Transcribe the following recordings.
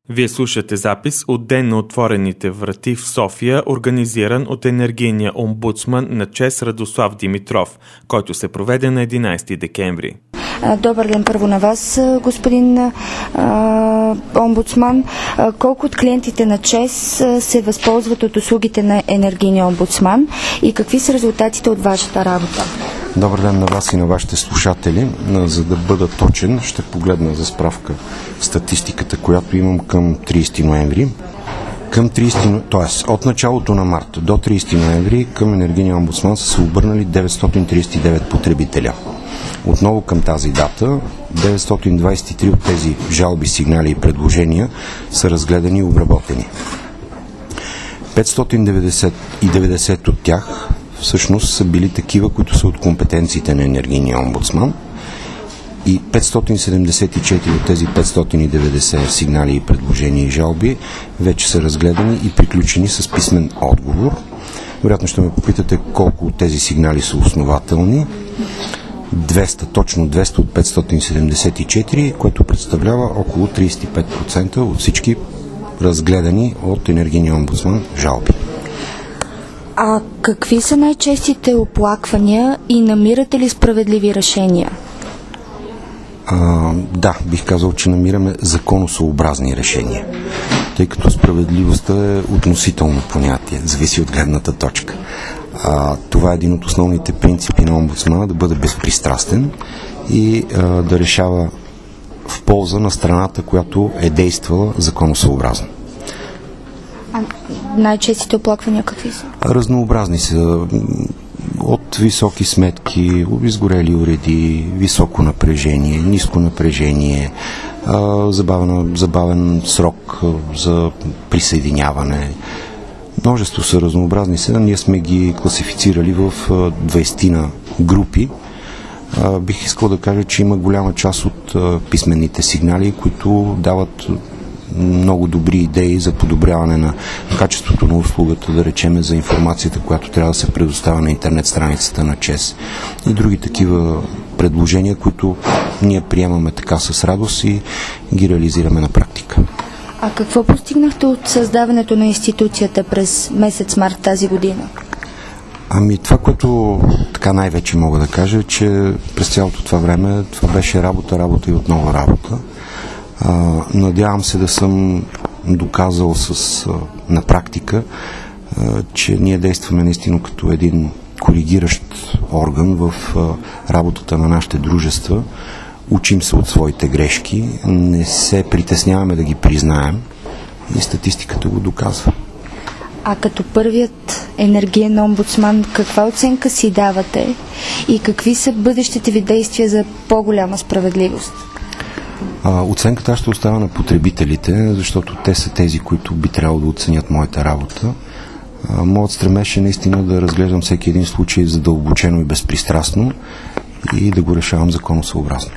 Вие слушате запис от Ден на отворените врати в София, организиран от енергийния омбудсман на ЧЕЗ Радослав Димитров, който се проведе на 11 декември. Добър ден първо на вас, господин омбудсман. Колко от клиентите на ЧЕЗ се възползват от услугите на енергийния омбудсман и какви са резултатите от вашата работа? Добър ден на вас и на вашите слушатели. За да бъда точен, ще погледна за справка статистиката, която имам към 30 ноември. Т.е. от началото на март до 30 ноември към енергийния омбудсман са се обърнали 939 потребителя. Отново към тази дата 923 от тези жалби, сигнали и предложения са разгледани и обработени. 590 от тях всъщност са били такива, които са от компетенциите на енергийния омбудсман, и 574 от тези 590 сигнали и предложения и жалби вече са разгледани и приключени с писмен отговор. Вероятно ще ме попитате колко от тези сигнали са основателни. 200, точно 200 от 574, което представлява около 35% от всички разгледани от енергийния омбудсман жалби. А какви са най-честите оплаквания и намирате ли справедливи решения? Да, бих казал, че намираме законосъобразни решения, тъй като справедливостта е относително понятие, зависи от гледната точка. Това е един от основните принципи на омбудсмана, да бъде безпристрастен и да решава в полза на страната, която е действала законосъобразно. Най-честите оплаквания какви са? Разнообразни са. От високи сметки, изгорели уреди, високо напрежение, ниско напрежение, забавен срок за присъединяване. Множество са разнообразни са. Ние сме ги класифицирали в 20 групи. Бих искал да кажа, че има голяма част от писмените сигнали, които дават много добри идеи за подобряване на качеството на услугата, да речеме за информацията, която трябва да се предоставя на интернет страницата на ЧЕЗ, и други такива предложения, които ние приемаме така с радост и ги реализираме на практика. А какво постигнахте от създаването на институцията през месец март тази година? Това, което така най-вече мога да кажа, е, че през цялото това време това беше работа и отново работа. Надявам се да съм доказал на практика, че ние действаме наистина като един коригиращ орган в работата на нашите дружества. Учим се от своите грешки, не се притесняваме да ги признаем и статистиката го доказва. А като първият енергиен омбудсман, каква оценка си давате и какви са бъдещите ви действия за по-голяма справедливост? Оценката ще оставя на потребителите, защото те са тези, които би трябвало да оценят моята работа. Моят стремеж е наистина да разглеждам всеки един случай задълбочено и безпристрастно и да го решавам законосъобразно.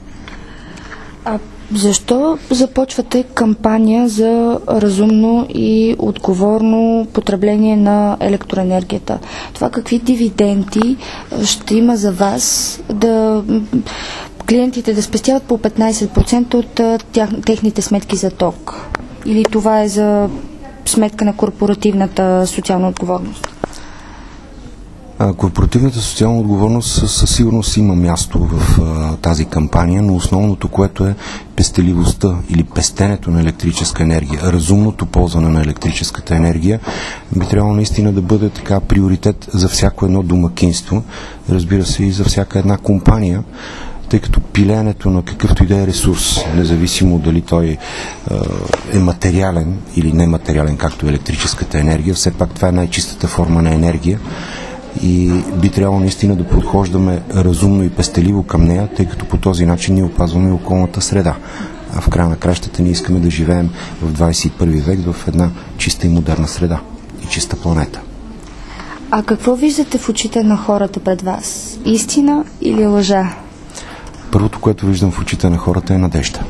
Защо започвате кампания за разумно и отговорно потребление на електроенергията? Това какви дивиденти ще има за вас да клиентите да спестяват по 15% от техните сметки за ток? Или това е за сметка на корпоративната социална отговорност? Корпоративната социална отговорност със сигурност има място в тази кампания, но основното, което е пестеливостта или пестенето на електрическа енергия, разумното ползване на електрическата енергия, би трябвало наистина да бъде така приоритет за всяко едно домакинство, разбира се и за всяка една компания, тъй като пилеенето на какъвто и да е ресурс, независимо дали той е материален или нематериален, както електрическата енергия, все пак това е най-чистата форма на енергия и би трябвало наистина да подхождаме разумно и пестеливо към нея, тъй като по този начин ние опазваме околната среда. А в края на кращата ние искаме да живеем в 21 век в една чиста и модерна среда и чиста планета. А какво виждате в очите на хората пред вас? Истина или лъжа? Първото, което виждам в очите на хората е надежда.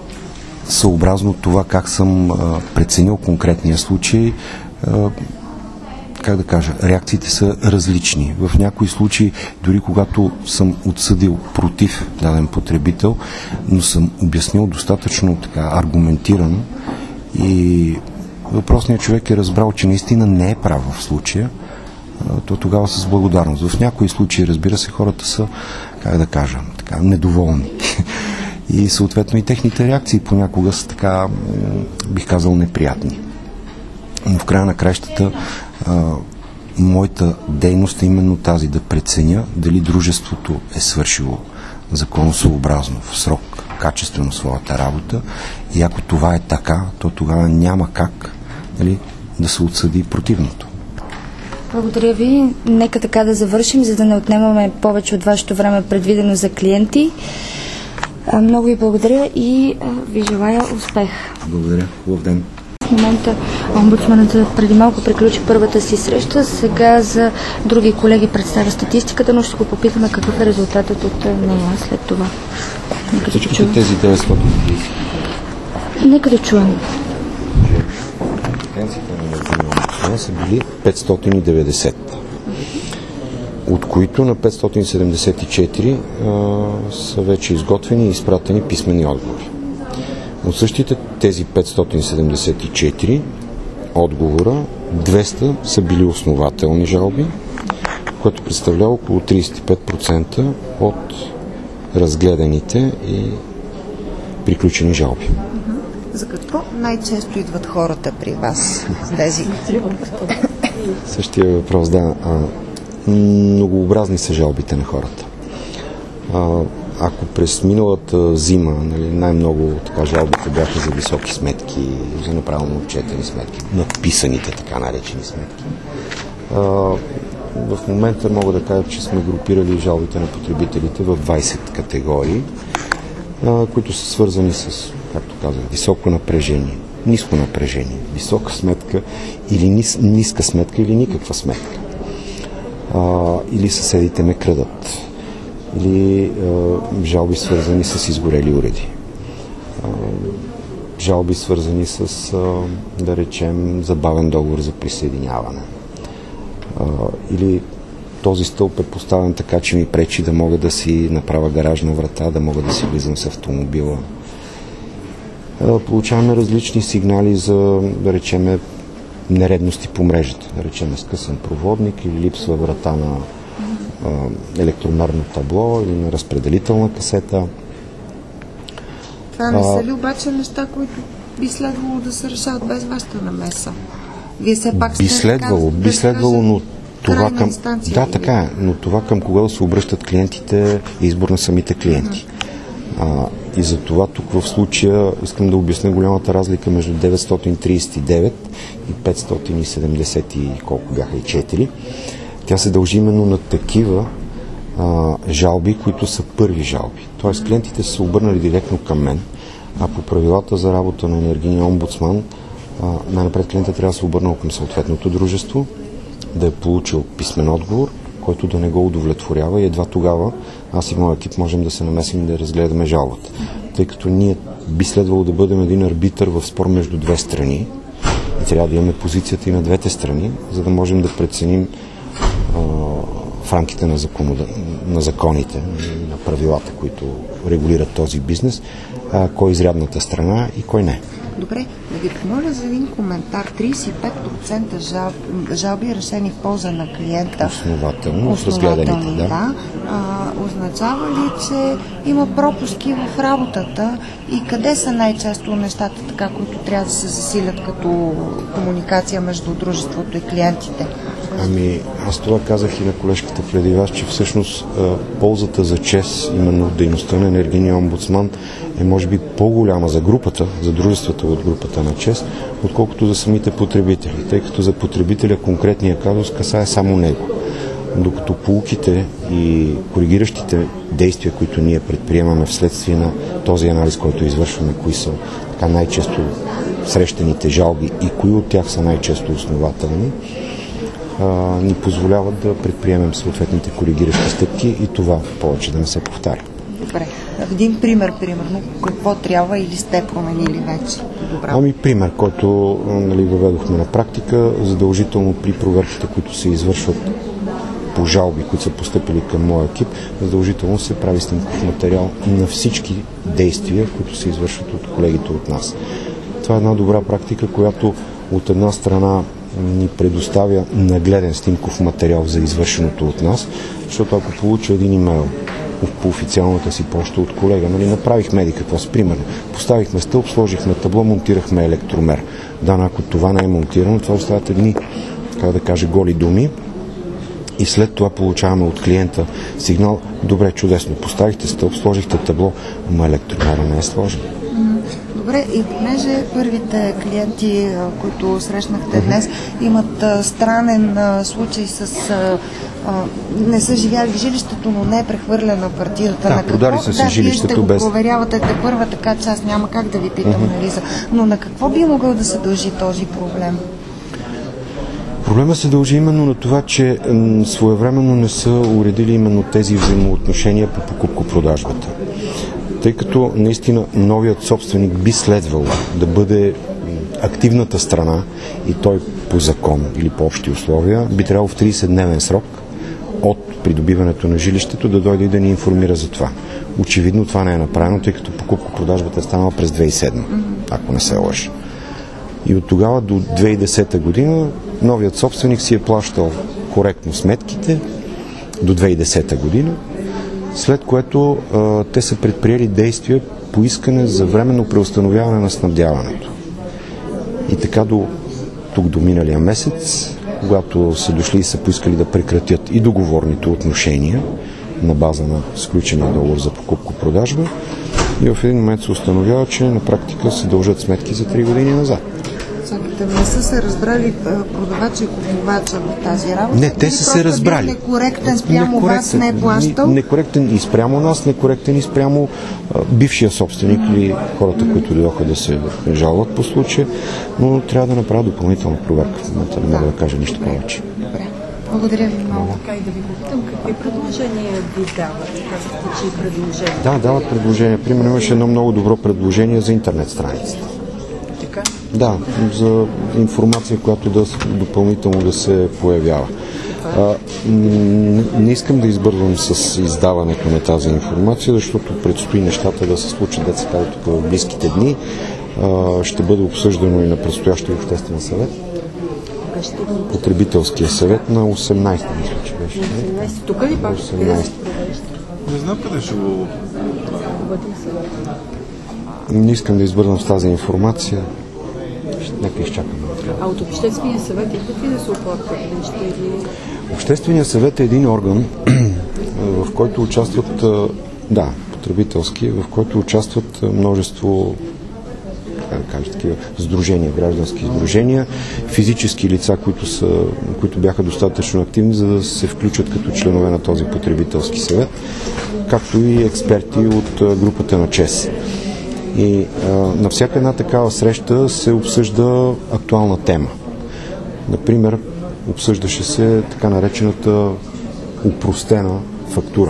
Съобразно това как съм преценил конкретния случай, как да кажа, реакциите са различни. В някои случаи, дори когато съм отсъдил против даден потребител, но съм обяснил достатъчно така аргументирано и въпросният човек е разбрал, че наистина не е прав в случая, то тогава с благодарност. В някои случаи, разбира се, хората са, как да кажа, така, недоволни. И съответно и техните реакции понякога са така, бих казал, неприятни. Но в края на краищата моята дейност е именно тази, да преценя дали дружеството е свършило законосъобразно, в срок, качествено своята работа и ако това е така, то тогава няма как, нали, да се отсъди противното. Благодаря ви. Нека така да завършим, за да не отнемаме повече от вашето време, предвидено за клиенти. Много ви благодаря и ви желая успех. Благодаря. Хубав ден. В момента омбудсманът преди малко приключи първата си среща. Сега за други колеги представя статистиката, но ще го попитаме какъв е резултатът от нея след това. Всичките тези 930. Нека да чуем. Пенсиите на енергийния са били 590, от които на 574 са вече изготвени и изпратени писмени отговори. От същите тези 574 отговора 200 са били основателни жалби, което представлява около 35% от разгледаните и приключени жалби. За какво най-често идват хората при вас с тези? Същия въпрос, да. Многообразни са жалбите на хората. Ако през миналата зима, нали, най-много така жалбите бяха за високи сметки, за неправилно отчетени сметки, надписаните така наречени сметки, в момента мога да кажа, че сме групирали жалбите на потребителите в 20 категории, които са свързани с, както казах, високо напрежение, ниско напрежение, висока сметка или ниска сметка или никаква сметка. Или съседите ме крадат. Или жалби свързани с изгорели уреди. Жалби свързани с, да речем, забавен договор за присъединяване. Или този стълб е поставен така, че ми пречи да мога да си направя гаражна врата, да мога да си влизам с автомобила. Получаваме различни сигнали за, да речем, нередности по мрежата. Да речем, скъсан проводник или липсва врата на електромерно табло или на разпределителна касета. Това не са ли обаче неща, които би следвало да се решават без вашата намеса? Вие все пак би следвало, но това към... Да, така е, но това към кога да се обръщат клиентите е избор на самите клиенти. И за това тук в случая искам да обясня голямата разлика между 939 и 570 и колко бяха и 4. Тя се дължи именно на такива жалби, които са първи жалби. Тоест клиентите са се обърнали директно към мен, а по правилата за работа на енергийния омбудсман най-напред клиентът трябва да се обърнал към съответното дружество, да е получил писмен отговор, който да не го удовлетворява и едва тогава аз и моят екип можем да се намесим и да разгледаме жалбата. Тъй като ние би следвало да бъдем един арбитър в спор между две страни и трябва да имаме позицията и на двете страни, за да можем да преценим в рамките на законите, на правилата, които регулират този бизнес, кой е изрядната страна и кой не. Добре, да ви помоля за един коментар. 35% жалби решени в полза на клиента. Основателно, разгледаните, да. Означава ли, че има пропуски в работата и къде са най-често нещата, така, които трябва да се засилят като комуникация между дружеството и клиентите? Ами, аз това казах и на колежката преди вас, че всъщност ползата за ЧЕЗ, именно в дейността на енергийния омбудсман, е може би по-голяма за групата, за дружествата от групата на ЧЕЗ, отколкото за самите потребители, тъй като за потребителя конкретния казус касае само него. Докато поуките и коригиращите действия, които ние предприемаме вследствие на този анализ, който извършваме, кои са така най-често срещаните жалби и кои от тях са най-често основателни, ни позволяват да предприемем съответните коригиращи стъпки и това повече да не се повтаря. Добре. Един пример, примерно, какво трябва или сте променили вече? Добре. Пример, който въведохме на практика, задължително при проверките, които се извършват по жалби, които са постъпили към моя екип, задължително се прави снимков материал на всички действия, които се извършват от колегите от нас. Това е една добра практика, която от една страна ни предоставя нагледен снимков материал за извършеното от нас, защото ако получа един имейл по официалната си почта от колега, направихме еди какво с примерно. Поставихме стълб, сложихме табло, монтирахме електромер. Ако това не е монтирано, това остават едни, голи думи. И след това получаваме от клиента сигнал: добре, чудесно, поставихте стълб, сложихте табло, ама електромера не е сложен. Добре, и понеже първите клиенти, които срещнахте днес, имат странен случай с... не са живяли в жилището, но не е прехвърлена партидата. Да, продали са си жилището без... Вие ще го проверявате първа, така че аз няма как да ви питам, но на какво би могъл да се дължи този проблем? Проблема се дължи именно на това, че своевременно не са уредили именно тези взаимоотношения по покупко-продажбата. Тъй като наистина новият собственик би следвал да бъде активната страна и той по закон или по общи условия, би трябвало в 30-дневен срок от придобиването на жилището да дойде и да ни информира за това. Очевидно това не е направено, тъй като покупко-продажбата е станала през 2007, ако не се лъжа. И от тогава до 2010 година новият собственик си е плащал коректно сметките до 2010 година, след което те са предприели действия по искане за временно преустановяване на снабдяването. И така до миналия месец, когато са дошли и са поискали да прекратят и договорните отношения на база на сключения договор за покупко-продажба, и в един момент се установява, че на практика се дължат сметки за 3 години назад. Не са се разбрали продавача и купувача в тази работа? Не, те са се разбрали. Некоректен спрямо вас, не е плащал? Некоректен и спрямо нас, некоректен и спрямо бившия собственик или хората, които дойдоха да се жалват по случая, но трябва да направя допълнителна проверка. В момента не мога да кажа нищо повече. Добре. Благодаря ви много. Така и да ви го питам, какви предложения ви дават? Казахте, че и предложения. Да, дават предложения. Примерно имаше едно много добро предложение за интернет страницата. Да, за информация, която допълнително да се появява. Не искам да избързвам с издаването на тази информация, защото предстои нещата да се случат, деца казват, в близките дни. Ще бъде обсъждано и на предстоящия обществен съвет. Потребителския съвет на 18 мисля, че беше. 18 тук ли пак? 18. Не знам къде ще го... Не искам да избързвам с тази информация. Нека изчакаме. А от Обществения съвет идват ли да се оплакват нещо или... Общественият съвет е един орган, в който участват, потребителски, в който участват множество такива сдружения, граждански сдружения, физически лица, които бяха достатъчно активни, за да се включат като членове на този потребителски съвет, както и експерти от групата на ЧЕС. И на всяка една такава среща се обсъжда актуална тема. Например, обсъждаше се така наречената упростена фактура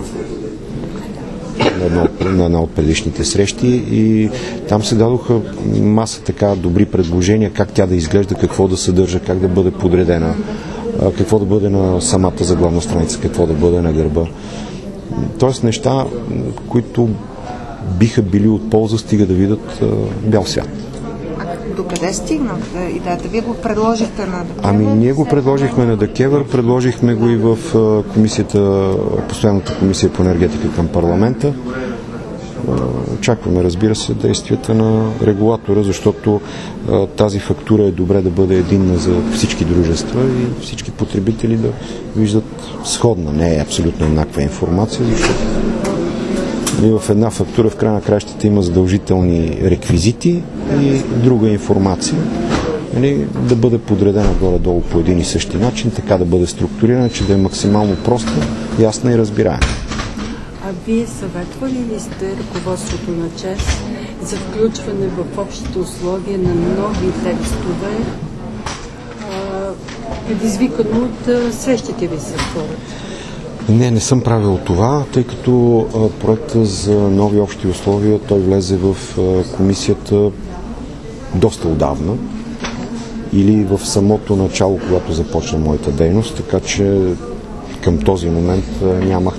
на една от предишните срещи и там се дадоха маса така добри предложения как тя да изглежда, какво да съдържа, как да бъде подредена, какво да бъде на самата заглавна страница, какво да бъде на гърба. Тоест неща, които биха били от полза, стига да видят бял свят. Докъде стигна идеята? Вие го предложихте на ДКЕВР? Ние го предложихме на ДКЕВР, предложихме го и в постоянната комисия по енергетика към парламента. Очакваме, разбира се, действията на регулатора, защото тази фактура е добре да бъде единна за всички дружества и всички потребители да виждат сходна, не е абсолютно еднаква информация, защото и в една фактура в края на краищата има задължителни реквизити и друга информация. Да бъде подредена горе-долу по един и същи начин, така да бъде структурирана, че да е максимално проста, ясна и разбираема. А вие съветвали ли сте ръководството на ЧЕС за включване в общите условия на нови текстове, предизвикано от срещите ви с хората? Не съм правил това, тъй като проекта за нови общи условия, той влезе в комисията доста отдавна или в самото начало, когато започна моята дейност, така че към този момент нямах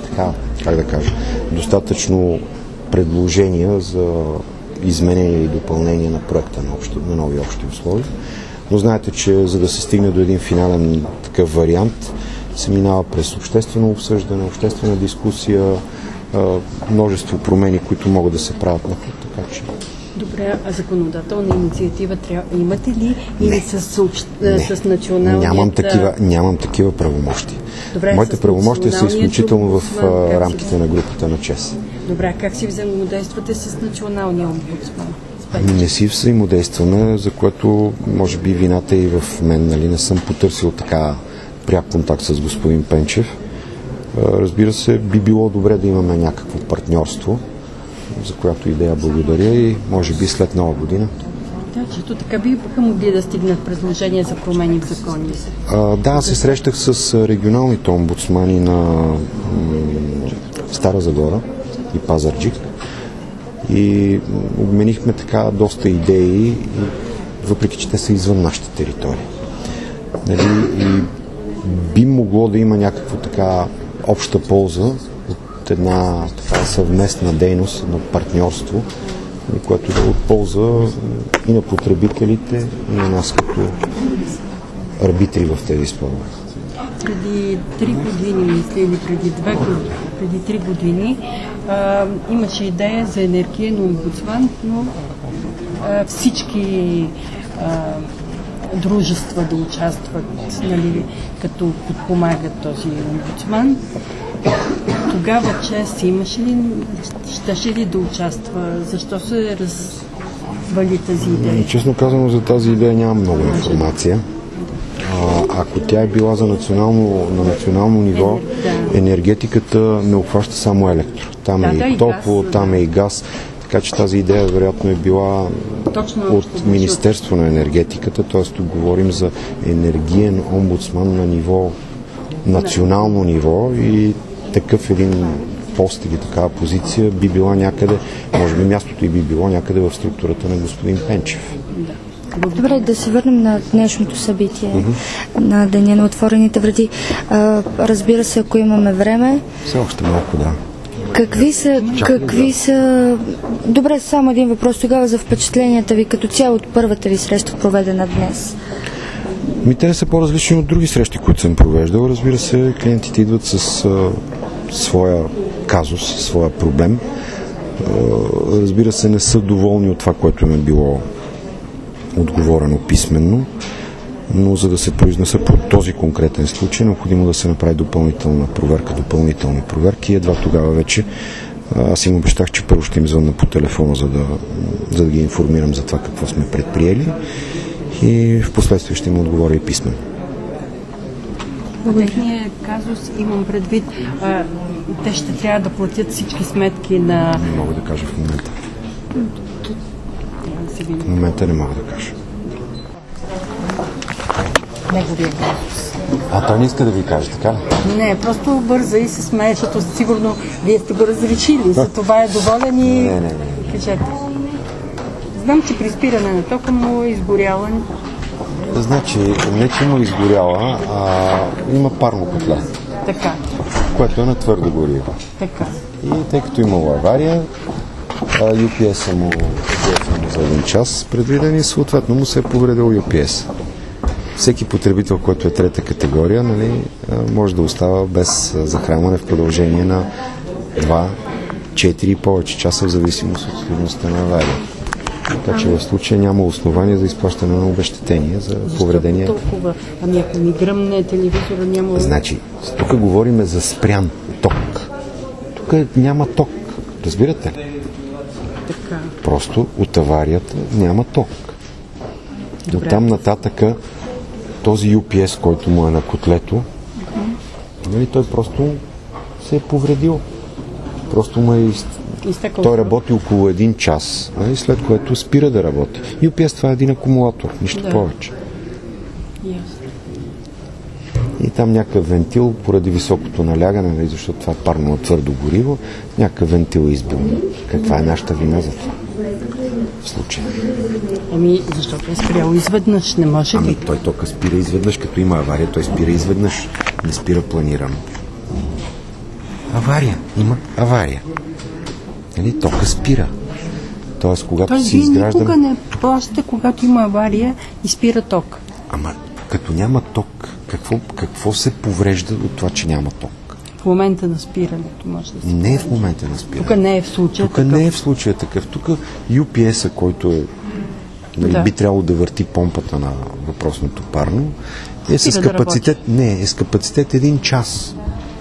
достатъчно предложения за изменение и допълнение на проекта на нови общи условия. Но знаете, че за да се стигне до един финален такъв вариант, се минава през обществено обсъждане, обществена дискусия, множество промени, които могат да се правят на път, така че... Добре, а законодателна инициатива имате ли или с националната... Нямам такива правомощи. Добре, моите правомощия са изключително в рамките на групата на ЧЕС. Добре, как си взаимодействате с националния омбудсман? Не си взаимодействаме, за което може би вината е и в мен. Нали? Не съм потърсил така пряк контакт с господин Пенчев. Разбира се, би било добре да имаме някакво партньорство, за която идея благодаря и може би след Нова година. Да, чето така биха могли да стигнат предложения за промени в законите. Аз се срещах с регионалните омбудсмани на Стара Загора и Пазарджик и обменихме така доста идеи, въпреки че те са извън нашата територия. Нали? И би могло да има някаква така обща полза от една така съвместна дейност, на партньорство, което да е от полза и на потребителите, и на нас като арбитри в тези спорове. Преди 3 години, мисля, или преди 3 години имаше идея за енергиен омбудсман, но всички дружества да участват, нали, като подпомагат този омбудсман. Тогава ЧЕС имаше ли, щеше ли да участва? Защо се развали тази идея? Честно казано, за тази идея нямам много информация. Ако тя е била на национално ниво, енергетиката не обхваща само електро. Там е и топло, там е и газ. Така че тази идея вероятно е била от Министерство на енергетиката, т.е. тук говорим за енергиен омбудсман на ниво, национално ниво и такъв един пост или такава позиция би била някъде, може би мястото и би било някъде в структурата на господин Пенчев. Добре, да се върнем на днешното събитие, на Деня на отворените врати. Разбира се, ако имаме време. Все още малко, да. Какви са... Добре, само един въпрос тогава за впечатленията ви като цяло от първата ви среща, проведена днес. Те са по-различни от други срещи, които съм провеждал. Разбира се, клиентите идват с своя казус, своя проблем. Разбира се, не са доволни от това, което им е било отговорено писменно, но за да се произнеса по този конкретен случай, необходимо да се направи допълнителни проверки. Едва тогава вече аз им обещах, че първо ще им звънна по телефона, за да ги информирам за това какво сме предприели и в последствие ще им отговоря и писмено. В техния казус имам предвид, те ще трябва да платят всички сметки на... Не мога да кажа в момента. В момента не мога да кажа. Неговия казус. Той не иска да ви каже, така ли? Не, просто бърза и се смее, защото сигурно вие сте го разрешили. За това е доволен и... Не. Кажете. Знам, че при спиране на тока му е изгоряла. Значи, не че има изгоряла, има парно котле. Така. Което е на твърдо гориво. Така. И тъй като имало авария, UPS-а му за един час предвиден и съответно му се е повредил UPS. Всеки потребител, който е трета категория, нали, може да остава без захранване в продължение на 2, 4 и повече часа в зависимост от сложността на авария. Така че в случая няма основания за изплащане на обезщетение за повредения. Защо толкова? Ами ако ми гръмне телевизора, няма... Значи, тук говорим за спрян ток. Тук няма ток. Разбирате ли? Така. Просто от аварията няма ток. Добре. От там нататъка този UPS, който му е на котлето, нали, той просто се е повредил. Просто му е той работи около 1 час, нали, след което спира да работи. UPS това е един акумулатор, нищо повече. Yes. И там някакъв вентил, поради високото налягане, защото това е парно на твърдо гориво, някакъв вентил е избил. Каква е нашата вина за това? В случая. Защото е спрял изведнъж, не може ли? Той тока спира изведнъж, като има авария, той спира изведнъж, не спира планирано. Авария, има авария. Нали, тока спира. Тоест, когато си изграждам... Никога не плащате, когато има авария и спира ток. Като няма ток, какво се поврежда от това, че няма ток? В момента на спирането може да се... Не е в момента на спирането. Тук не е в случая такъв. Тук не е в случая такъв. Тук UPS-а, който е, би трябвало да върти помпата на въпросното парно, е с капацитет... е с капацитет 1 час.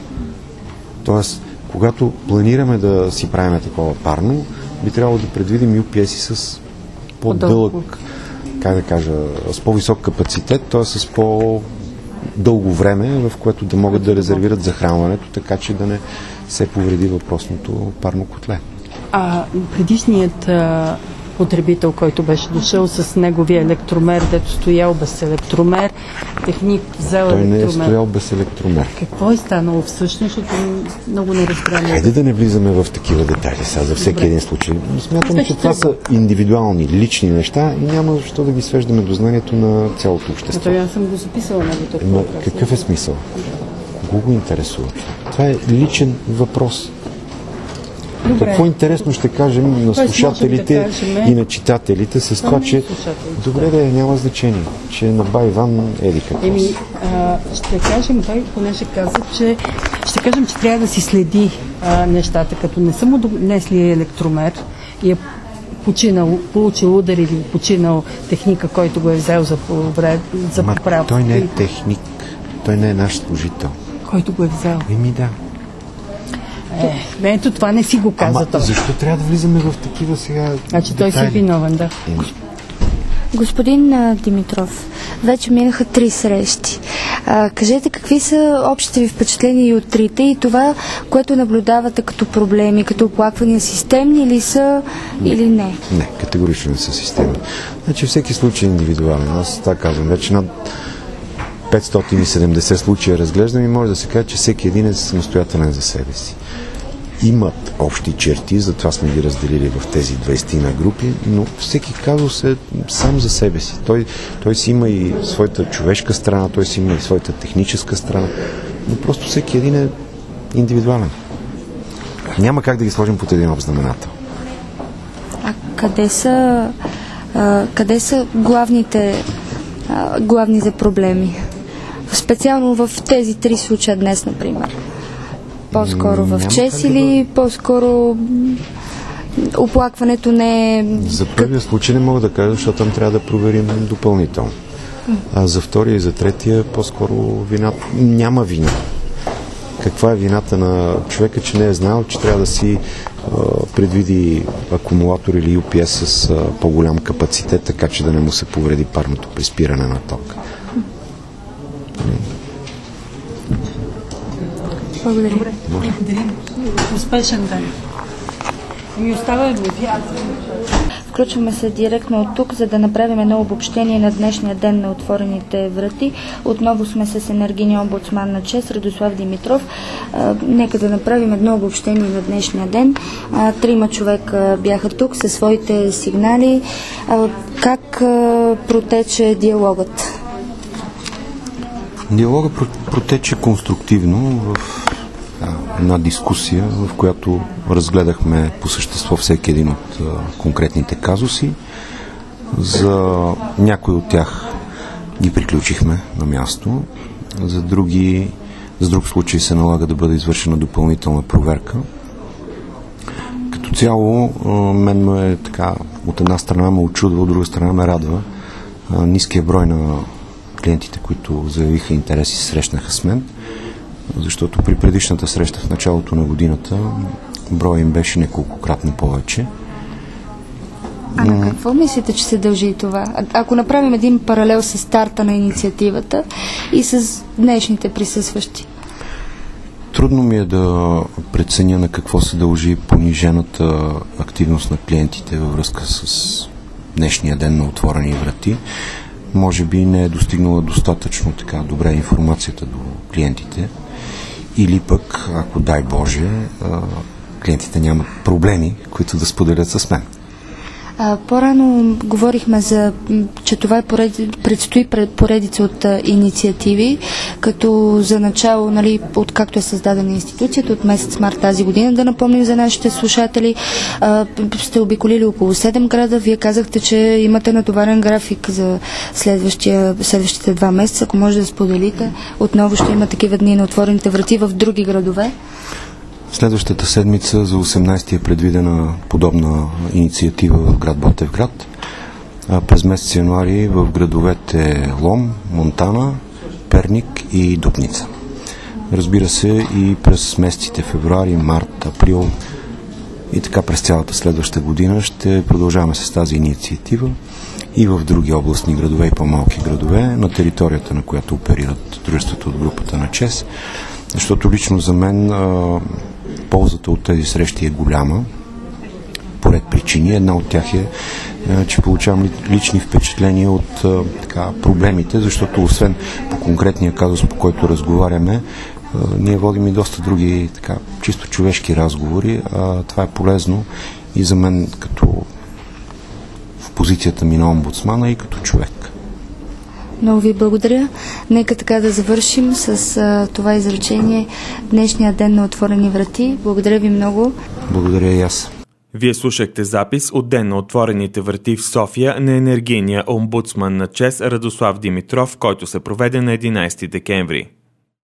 Тоест, когато планираме да си правим такова парно, би трябвало да предвидим UPS-и с по-дълъг, с по-висок капацитет, т.е. с по-дълго време, в което да могат да резервират захранването, така че да не се повреди въпросното парно котле. Предишният потребител, който беше дошъл с неговия електромер, дето стоял без електромер, техник взел електромер. Той не е стоял без електромер. Какво е станало всъщност, защото много не разбрали? Хайде да не влизаме в такива детайли сега за всеки един случай. Смятам, че това са индивидуални, лични неща и няма защо да ги свеждаме до знанието на цялото общество. Аз съм го записала на това. Какъв е смисъл? Кого го интересува? Това е личен въпрос. Добре. Какво интересно ще кажем на слушателите и на читателите с това, че добре, няма значение, че на бай Иван еди какво. Ще кажем, той понеже каза, че ще кажем, че трябва да си следи нещата, като не са му донесли електромер и е починал, получил удар или починал техника, който го е взел за поправка. Той не е техник, той не е наш служител. Който го е взел? Да. Ето това не си го каза той. Защо трябва да влизаме в такива сега Значи той си е виновен, да. Господин Димитров, вече минаха 3 срещи. Кажете, какви са общите ви впечатления и от трите и това, което наблюдавате като проблеми, като оплаквания, системни ли са или не? Не, категорично не са системни. Значи всеки случай е индивидуален. Аз така казвам, вече над 570 случая разглеждам и може да се каже, че всеки един е самостоятелен за себе си. Имат общи черти, затова сме ги разделили в тези 20 на групи, но всеки казус е сам за себе си. Той си има и своята човешка страна, той си има и своята техническа страна, но просто всеки един е индивидуален. Няма как да ги сложим под един общ знаменател. А къде са главните проблеми? Специално в тези 3 случая днес, например. По-скоро в ЧЕС или по-скоро оплакването не е... За първия случай не мога да кажа, защото там трябва да проверим допълнително. А за втория и за третия по-скоро няма вина. Каква е вината на човека, че не е знал, че трябва да си предвиди акумулатор или UPS с по-голям капацитет, така че да не му се повреди парното при спиране на ток. Благодаря. Успешен ден. Остава медиация. Включваме се директно от тук, за да направим едно обобщение на днешния ден на отворените врати. Отново сме с енергийния омбудсман на ЧЕЗ, Радослав Димитров. Нека да направим едно обобщение на днешния ден. 3 човека бяха тук със своите сигнали. Как протече диалогът? Диалогът протече конструктивно в една дискусия, в която разгледахме по същество всеки един от конкретните казуси. За някои от тях ги приключихме на място, за друг случай се налага да бъде извършена допълнителна проверка. Като цяло, мен е така, от една страна ме очудва, от друга страна ме радва ниския брой на клиентите, които заявиха интерес и се срещнаха с мен, защото при предишната среща в началото на годината броя им беше неколкократно повече. А на какво мислите, че се дължи това? Ако направим един паралел с старта на инициативата и с днешните присъстващи? Трудно ми е да преценя на какво се дължи понижената активност на клиентите във връзка с днешния ден на отворени врати. може би не е достигнала достатъчно така добре информацията до клиентите, или пък, ако дай Боже, клиентите нямат проблеми, които да споделят с мен. По-рано говорихме че това предстои поредица от инициативи, като за начало, нали, откакто е създадена институцията от месец март тази година, да напомним за нашите слушатели, сте обиколили около 7 града. Вие казахте, че имате натоварен график за следващите 2 месеца. Ако може да споделите, отново ще има такива дни на отворените врати в други градове. Следващата седмица за 18 е предвидена подобна инициатива в град Ботевград. През месец януари в градовете Лом, Монтана, Перник и Дупница. Разбира се, и през месеците февруари, март, април и така през цялата следваща година ще продължаваме с тази инициатива и в други областни градове и по-малки градове, на територията на която оперират дружеството от групата на ЧЕЗ, защото лично за мен ползата от тези срещи е голяма, по ред причини. Една от тях е, че получавам лични впечатления от проблемите, защото освен по конкретния казус, по който разговаряме, ние водим и доста други чисто човешки разговори. Това е полезно и за мен като в позицията ми на омбудсмана и като човек. Много ви благодаря. Нека така да завършим с това изречение днешния ден на отворени врати. Благодаря ви много. Благодаря и аз. Вие слушахте запис от Ден на отворените врати в София на енергийния омбудсман на ЧЕЗ Радослав Димитров, който се проведе на 11 декември.